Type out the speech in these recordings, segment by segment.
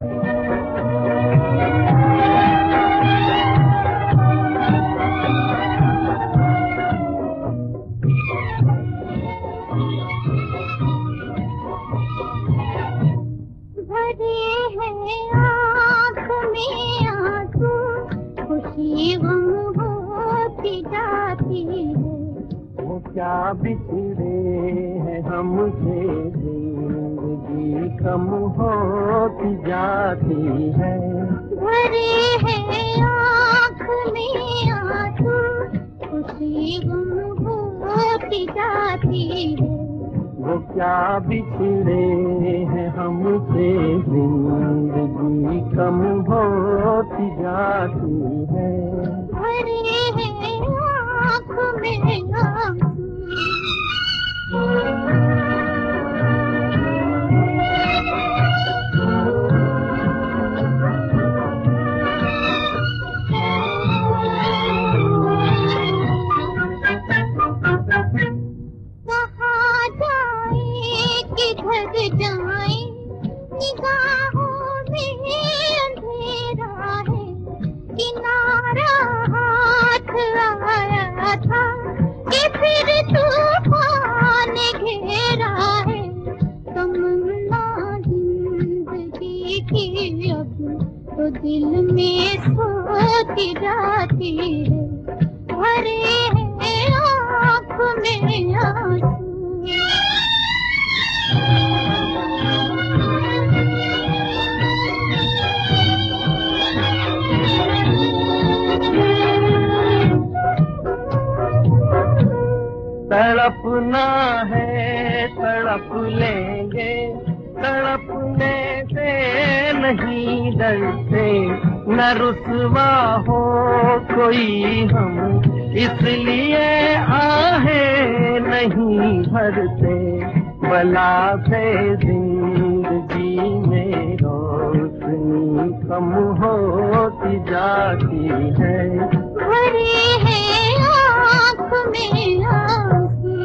वो क्या बिछड़े हैं हमसे, जिंदगी कम होती जाती है। भरे हैं आँख में आंसू, खुशी गुम होती जाती है। वो क्या बिछड़े हैं हमसे, जिंदगी कम होती जाती है। भरे हैं आँख में आंसू। कहाँ जाए किधर जाए, निगाहों में अंधेरा है। किनारा हाथ आया था कि फिर तूफान घेरा है। तमन्ना जिंदगी की अब तो दिल में सोती जाती है। भरे हैं आँख में आंसू। तड़पना है तड़प लेंगे, तड़पने से नहीं डरते। न रुसवा हो कोई हम, इसलिए आहें नहीं भरते। बला से जिंदगी में रोशनी कम होती जाती है। भरे हैं आँख में आंसू।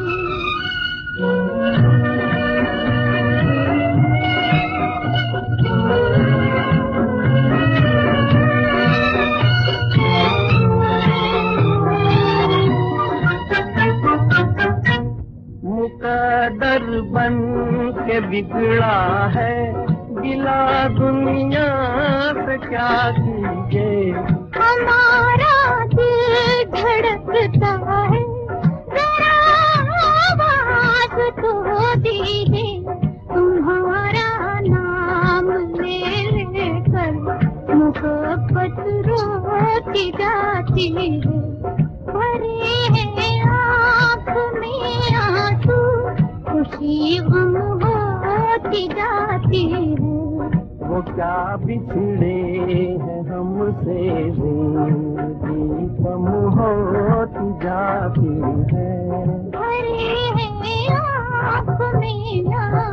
मुकद्दर बन के बिगड़ा है, गिला दुनिया से क्या कीजिए। हमारा दिल धड़कता है, जरा आवाज तो दीजिए। तुम्हारा नाम ले लेकर मोहब्बत रोती जाती है। भरे हैं आँख में आंसू, खुशी गम होती जाती है। वो क्या बिछड़े हैं हमसे, जिंदगी कम होती जाती है। भरे हैं आँख में आंसू।